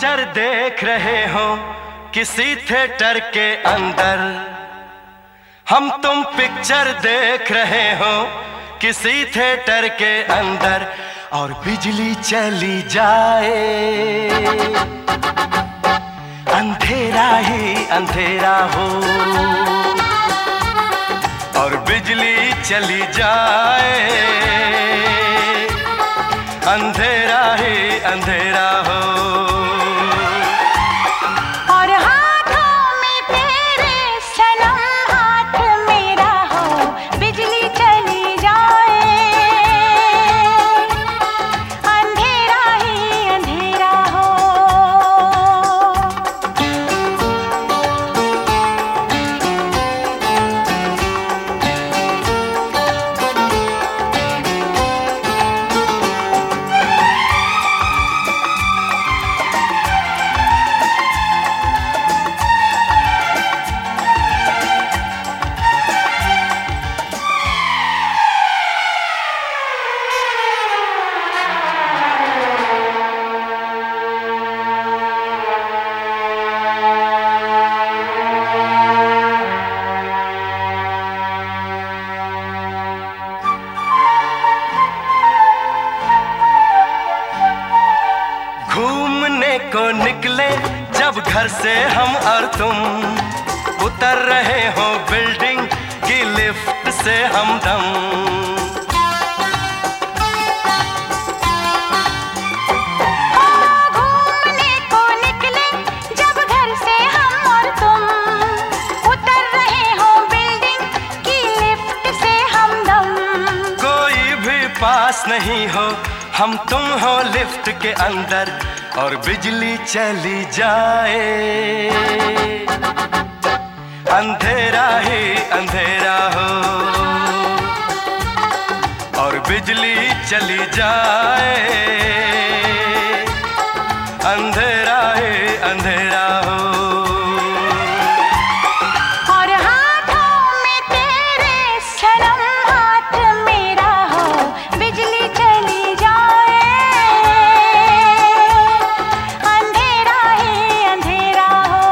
Picture देख रहे हो किसी थिएटर के अंदर, हम तुम पिक्चर देख रहे हो किसी थिएटर के अंदर, और बिजली चली जाए अंधेरा ही अंधेरा हो, और बिजली चली जाए अंधेरा ही अंधेरा हो। और हाथों में तेरे सनम हाथ मेरा हो, बिजली चली जाए अंधेरा ही अंधेरा हो। घूमने को निकले जब घर से हम और तुम, उतर रहे हो बिल्डिंग की लिफ्ट से हमदम। घूमने को निकले जब घर से हम और तुम, उतर रहे हो बिल्डिंग की लिफ्ट से हमदम। कोई भी पास नहीं हो, हम तुम हो लिफ्ट के अंदर, और बिजली चली जाए अंधेरा ही अंधेरा हो, और बिजली चली जाए अंधेरा ही अंधेरा हो। और हाथों में तेरे सनम हाथ मेरा हो, बिजली चली जाए अंधेरा ही अंधेरा हो।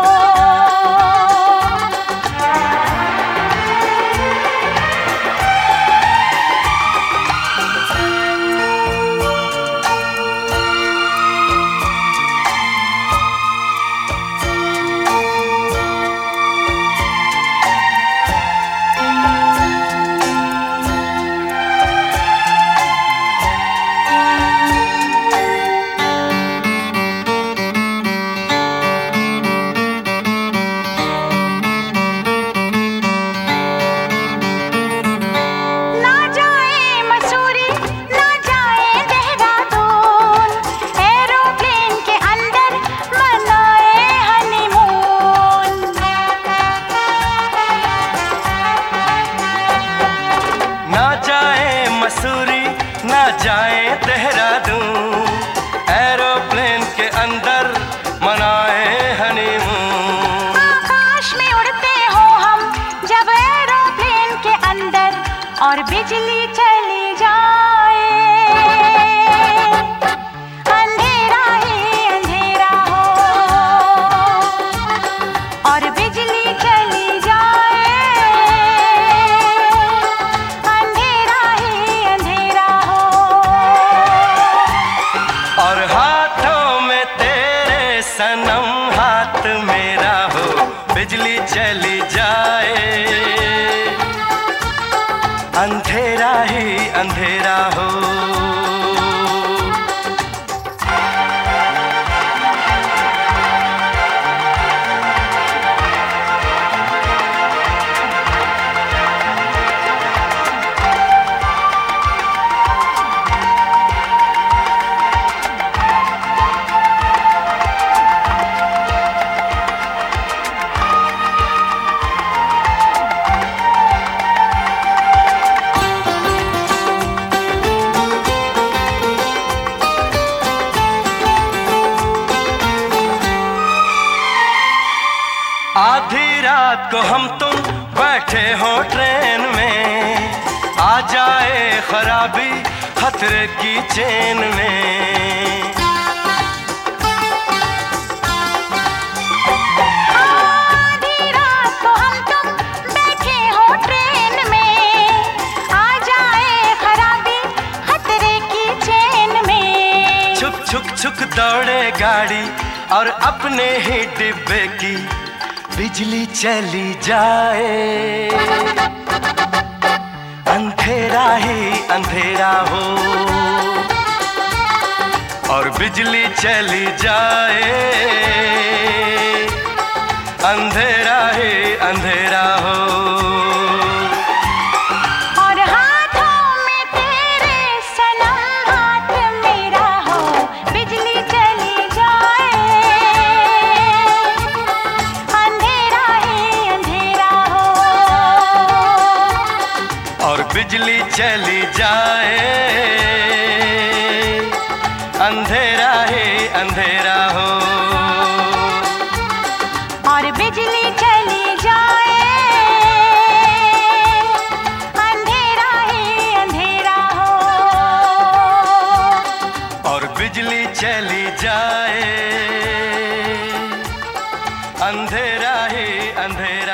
ना जाए मसूरी ना जाए देहरादून, एरोप्लेन के अंदर मनाए हनीमून। ना जाए मसूरी ना जाए देहरादून, एरोप्लेन के अंदर मनाए हनीमून। आकाश में उड़ते हो हम जब एरोप्लेन के अंदर, और बिजली चली जाए अंधेरा ही अंधेरा हो, और बिजली चली जाए अंधेरा ही अंधेरा हो। और हाथों में तेरे सनम हाथ मेरा हो, बिजली चली जाए अंधेरा ही अंधेरा हो। आधी रात को हम तुम बैठे हो ट्रेन में, आ जाए खराबी खतरे की चेन में। छुक दौड़े गाड़ी और अपने ही डिब्बे की बिजली चली जाए, अंधेरा ही अंधेरा हो और बिजली चली जाए, अंधेरा ही अंधेरा हो। और हाथों में तेरे सनम हाथ मेरा हो, बिजली चली जाए, अंधेरा ही अंधेरा हो और बिजली चली जाए, अंधेरा ही अंधेरा हो और बिजली चली जाए, अंधेरा ही अंधेरा हो और बिजली चली जाए, अंधेरा ही अंधेरा